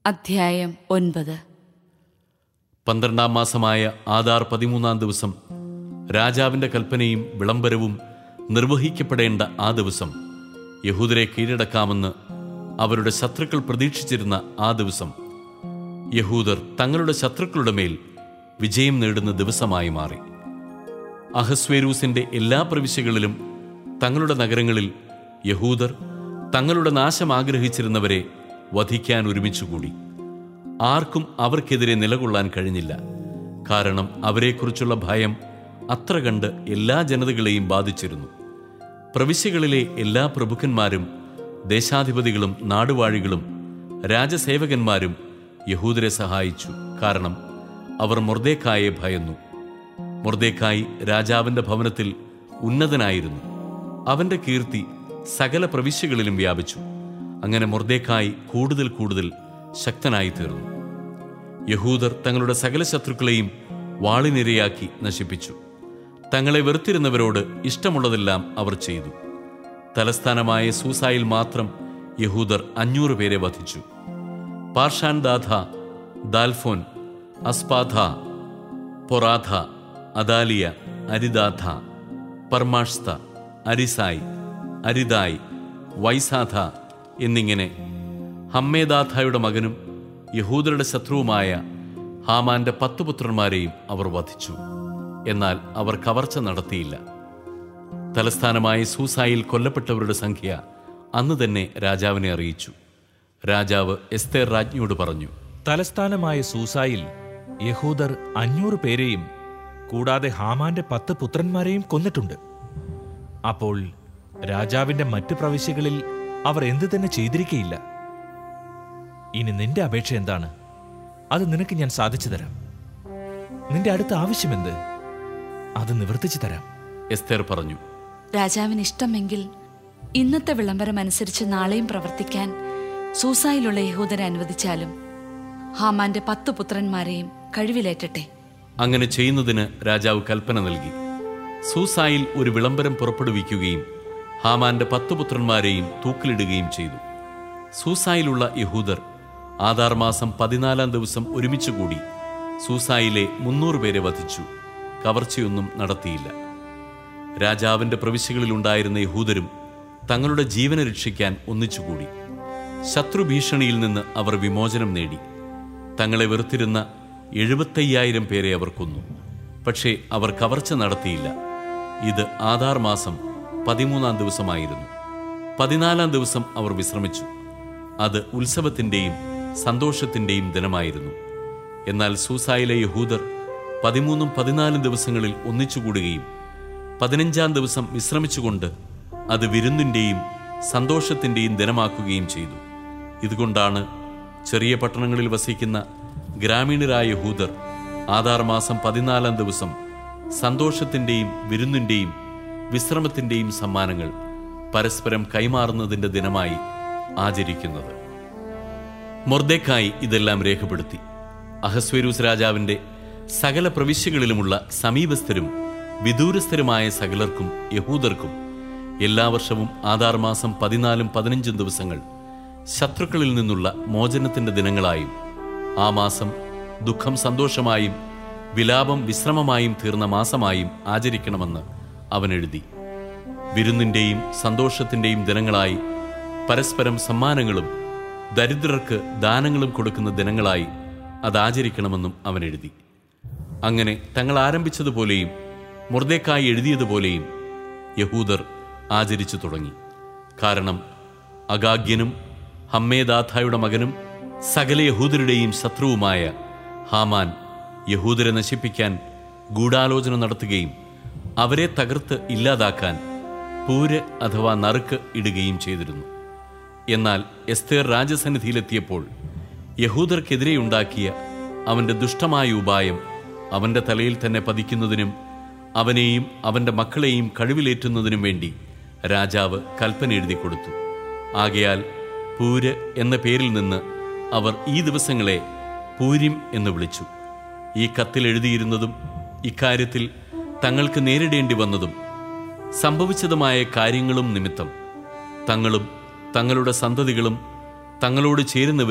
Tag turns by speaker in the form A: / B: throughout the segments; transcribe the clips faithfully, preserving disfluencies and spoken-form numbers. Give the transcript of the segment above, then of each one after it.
A: അധ്യായം ഒൻപത്.
B: പന്ത്രണ്ടാം മാസമായ ആദാർ പതിമൂന്നാം ദിവസം രാജാവിൻ്റെ കൽപ്പനയും വിളംബരവും നിർവഹിക്കപ്പെടേണ്ട ആ ദിവസം യഹൂദരെ കീഴടക്കാമെന്ന് അവരുടെ ശത്രുക്കൾ പ്രതീക്ഷിച്ചിരുന്ന ആ ദിവസം യഹൂദർ തങ്ങളുടെ ശത്രുക്കളുടെ മേൽ വിജയം നേടുന്ന ദിവസമായി മാറി. അഹസ്വേരൂസിൻ്റെ എല്ലാ പ്രവിശ്യകളിലും തങ്ങളുടെ നഗരങ്ങളിൽ യഹൂദർ തങ്ങളുടെ നാശം ആഗ്രഹിച്ചിരുന്നവരെ വധിക്കാൻ ഒരുമിച്ചുകൂടി. ആർക്കും അവർക്കെതിരെ നിലകൊള്ളാൻ കഴിഞ്ഞില്ല. കാരണം അവരെക്കുറിച്ചുള്ള ഭയം അത്ര കണ്ട് എല്ലാ ജനതകളെയും ബാധിച്ചിരുന്നു. പ്രവിശ്യകളിലെ എല്ലാ പ്രഭുക്കന്മാരും ദേശാധിപതികളും നാടുവാഴികളും രാജസേവകന്മാരും യഹൂദരെ സഹായിച്ചു. കാരണം അവർ മൊർദെഖായെ ഭയന്നു. മൊർദെഖായി രാജാവിൻ്റെ ഭവനത്തിൽ ഉന്നതനായിരുന്നു. അവൻ്റെ കീർത്തി സകല പ്രവിശ്യകളിലും വ്യാപിച്ചു. അങ്ങനെ മൊർദെഖായി കൂടുതൽ കൂടുതൽ ശക്തനായി തീർന്നു. യഹൂദർ തങ്ങളുടെ സകല ശത്രുക്കളെയും വാളിനിരയാക്കി നശിപ്പിച്ചു. തങ്ങളെ വെറുത്തിരുന്നവരോട് ഇഷ്ടമുള്ളതെല്ലാം അവർ ചെയ്തു. തലസ്ഥാനമായ സൂസായിൽ മാത്രം യഹൂദർ അഞ്ഞൂറ് പേരെ വധിച്ചു. പാർഷാൻദാഥ, ദാൽഫോൻ, അസ്പാഥ, പൊറാഥ, അദാലിയ, അരിദാഥ, പർമാഷ്ത, അരിസായി, അരിദായി, വൈസാഥ എന്നിങ്ങനെ ഹമ്മേദാഥയുടെ മകനും യഹൂദരുടെ ശത്രുവുമായ ഹാമാന്റെ പത്തു പുത്രന്മാരെയും അവർ വധിച്ചു. എന്നാൽ അവർ കവർച്ച നടത്തിയില്ല. തലസ്ഥാനമായ സൂസായിൽ കൊല്ലപ്പെട്ടവരുടെ സംഖ്യ അന്ന് തന്നെ രാജാവിനെ അറിയിച്ചു. രാജാവ് എസ്തേർ രാജ്ഞിയോട് പറഞ്ഞു,
C: തലസ്ഥാനമായ സൂസായിൽ യഹൂദർ അഞ്ഞൂറ് പേരെയും കൂടാതെ ഹാമാന്റെ പത്ത് പുത്രന്മാരെയും കൊന്നിട്ടുണ്ട്. അപ്പോൾ രാജാവിന്റെ മറ്റു പ്രവിശ്യകളിൽ അവർ എന്തു തന്നെ ചെയ്തിരിക്കയില്ല. ഇനി നിന്റെ അപേക്ഷ എന്താണ്? അത് നിനക്ക് ഞാൻ സാധിച്ചു തരാം. നിന്റെ അടുത്ത ആവശ്യമെന്ത്? അത് നിവർത്തിച്ചു തരാം.
B: എസ്തേർ പറഞ്ഞു,
A: രാജാവിന് ഇഷ്ടമെങ്കിൽ ഇന്നത്തെ വിളംബരം അനുസരിച്ച് നാളെയും പ്രവർത്തിക്കാൻ സൂസായിലുള്ള യഹൂദരെ അനുവദിച്ചാലും ഹാമാന്റെ പത്തു പുത്രന്മാരെയും കഴിവിലേറ്റട്ടെ.
B: അങ്ങനെ ചെയ്യുന്നതിന് രാജാവ് കൽപ്പന നൽകി. സൂസായിൽ ഒരു വിളംബരം പുറപ്പെടുവിക്കുകയും ഹാമാന്റെ പത്തു പുത്രന്മാരെയും തൂക്കിലിടുകയും ചെയ്തു. സൂസായിലുള്ള യഹൂദർ ആദാർ മാസം പതിനാലാം ദിവസം ഒരുമിച്ചുകൂടി സൂസായിലെ മുന്നൂറ് പേരെ വധിച്ചു. കവർച്ചയൊന്നും നടത്തിയില്ല. രാജാവിന്റെ പ്രവിശ്യകളിലുണ്ടായിരുന്ന യഹൂദരും തങ്ങളുടെ ജീവനെ രക്ഷിക്കാൻ ഒന്നിച്ചുകൂടി. ശത്രുഭീഷണിയിൽ നിന്ന് അവർ വിമോചനം നേടി. തങ്ങളെ വെറുത്തിരുന്ന എഴുപത്തയ്യായിരം പേരെ അവർ കൊന്നു. പക്ഷേ അവർ കവർച്ച നടത്തിയില്ല. ഇത് ആദാർ മാസം പതിമൂന്നാം ദിവസമായിരുന്നു. പതിനാലാം ദിവസം അവർ വിശ്രമിച്ചു. അത് ഉത്സവത്തിൻ്റെയും സന്തോഷത്തിൻ്റെയും ദിനമായിരുന്നു. എന്നാൽ സൂസായിലെ യഹൂദർ പതിമൂന്നും പതിനാലും ദിവസങ്ങളിൽ ഒന്നിച്ചുകൂടുകയും പതിനഞ്ചാം ദിവസം വിശ്രമിച്ചുകൊണ്ട് അത് വിരുന്നിൻ്റെയും സന്തോഷത്തിൻ്റെയും ദിനമാക്കുകയും ചെയ്തു. ഇതുകൊണ്ടാണ് ചെറിയ പട്ടണങ്ങളിൽ വസിക്കുന്ന ഗ്രാമീണരായ യഹൂദർ ആദാർ മാസം പതിനാലാം ദിവസം സന്തോഷത്തിൻ്റെയും വിരുന്നിൻ്റെയും വിശ്രമത്തിൻ്റെയും സമ്മാനങ്ങൾ പരസ്പരം കൈമാറുന്നതിൻ്റെ ദിനമായി ആചരിക്കുന്നത്. മൊർദെഖായി ഇതെല്ലാം രേഖപ്പെടുത്തി. അഹസ്വേരൂസ് രാജാവിൻ്റെ സകല പ്രവിശ്യകളിലുമുള്ള സമീപസ്ഥരും വിദൂരസ്ഥരുമായ സകലർക്കും യഹൂദർക്കും എല്ലാ വർഷവും ആദാർ മാസം പതിനാലും പതിനഞ്ചും ദിവസങ്ങൾ ശത്രുക്കളിൽ നിന്നുള്ള മോചനത്തിൻ്റെ ദിനങ്ങളായും ആ മാസം ദുഃഖം സന്തോഷമായും വിലാപം വിശ്രമമായും തീർന്ന മാസമായും ആചരിക്കണമെന്ന് അവൻ എഴുതി. വിരുന്നിൻ്റെയും സന്തോഷത്തിൻ്റെയും ദിനങ്ങളായി പരസ്പരം സമ്മാനങ്ങളും ദരിദ്രർക്ക് ദാനങ്ങളും കൊടുക്കുന്ന ദിനങ്ങളായി അതാചരിക്കണമെന്നും അവൻ എഴുതി. അങ്ങനെ തങ്ങൾ ആരംഭിച്ചതുപോലെയും മൊർദെഖായി എഴുതിയതുപോലെയും യഹൂദർ ആചരിച്ചു തുടങ്ങി. കാരണം അഗാഗ്യനും ഹമ്മേദാഥയുടെ മകനും സകല യഹൂദരുടെയും ശത്രുവുമായ ഹാമാൻ യഹൂദരെ നശിപ്പിക്കാൻ ഗൂഢാലോചന നടത്തുകയും അവരെ തകർത്ത് ഇല്ലാതാക്കാൻ പൂര് അഥവാ നറുക്ക് ഇടുകയും ചെയ്തിരുന്നു. എന്നാൽ എസ്തേർ രാജസന്നിധിയിലെത്തിയപ്പോൾ യഹൂദർക്കെതിരെയുണ്ടാക്കിയ അവൻ്റെ ദുഷ്ടമായ ഉപായം അവൻ്റെ തലയിൽ തന്നെ പതിക്കുന്നതിനും അവനെയും അവൻ്റെ മക്കളെയും കഴിവിലേറ്റുന്നതിനും വേണ്ടി രാജാവ് കൽപ്പന എഴുതി കൊടുത്തു. ആകയാൽ പൂര് എന്ന പേരിൽ നിന്ന് അവർ ഈ ദിവസങ്ങളെ പൂരിം എന്ന് വിളിച്ചു. ഈ കത്തിൽ എഴുതിയിരുന്നതും ഇക്കാര്യത്തിൽ തങ്ങൾക്ക് നേരിടേണ്ടി വന്നതും സംഭവിച്ചതുമായ കാര്യങ്ങളും നിമിത്തം തങ്ങളും തങ്ങളുടെ സന്തതികളും തങ്ങളോട് ചേരുന്നവരും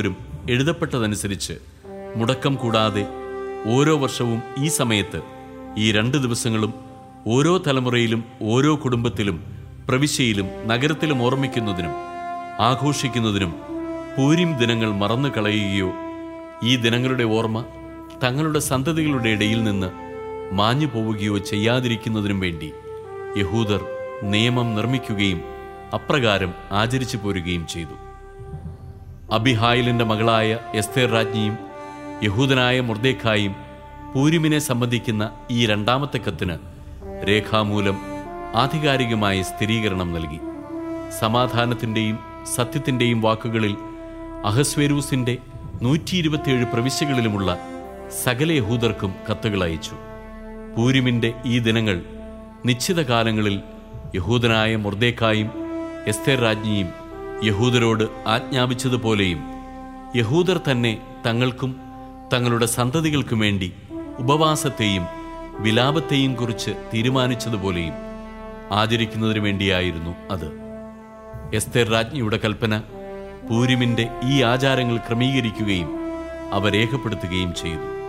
B: എഴുതപ്പെട്ടതനുസരിച്ച് മുടക്കം കൂടാതെ ഓരോ വർഷവും ഈ സമയത്ത് ഈ രണ്ട് ദിവസങ്ങളും ഓരോ തലമുറയിലും ഓരോ കുടുംബത്തിലും പ്രവിശ്യയിലും നഗരത്തിലും ഓർമ്മിക്കുന്നതിനും ആഘോഷിക്കുന്നതിനും പൂരിം ദിനങ്ങൾ മറന്നു കളയുകയോ ഈ ദിനങ്ങളുടെ ഓർമ്മ തങ്ങളുടെ സന്തതികളുടെ ഇടയിൽ നിന്ന് മാഞ്ഞു പോവുകയോ ചെയ്യാതിരിക്കുന്നതിനും വേണ്ടി യഹൂദർ നിയമം നിർമ്മിക്കുകയും അപ്രകാരം ആചരിച്ചു പോരുകയും ചെയ്തു. അബിഹായിലിന്റെ മകളായ എസ്തേർ രാജ്ഞിയും യഹൂദനായ മൊർദെഖായും പൂരിമിനെ സംബന്ധിക്കുന്ന ഈ രണ്ടാമത്തെ കത്തിന് രേഖാമൂലം ആധികാരികമായ സ്ഥിരീകരണം നൽകി. സമാധാനത്തിന്റെയും സത്യത്തിന്റെയും വാക്കുകളിൽ അഹസ്വേരൂസിന്റെ നൂറ്റി ഇരുപത്തിയേഴ് പ്രവിശ്യകളിലുമുള്ള സകല യഹൂദർക്കും കത്തുകൾ അയച്ചു. പൂരിമിന്റെ ഈ ദിനങ്ങൾ നിശ്ചിത കാലങ്ങളിൽ യഹൂദനായ മൊർദെഖായും എസ്തേർ രാജ്ഞിയും യഹൂദരോട് ആജ്ഞാപിച്ചതുപോലെയും യഹൂദർ തന്നെ തങ്ങൾക്കും തങ്ങളുടെ സന്തതികൾക്കും വേണ്ടി ഉപവാസത്തെയും വിലാപത്തെയും കുറിച്ച് തീരുമാനിച്ചതുപോലെയും ആചരിക്കുന്നതിനു വേണ്ടിയായിരുന്നു അത്. എസ്തേർ രാജ്ഞിയുടെ കൽപ്പന പൂരിമിന്റെ ഈ ആചാരങ്ങൾ ക്രമീകരിക്കുകയും അവ രേഖപ്പെടുത്തുകയും ചെയ്തു.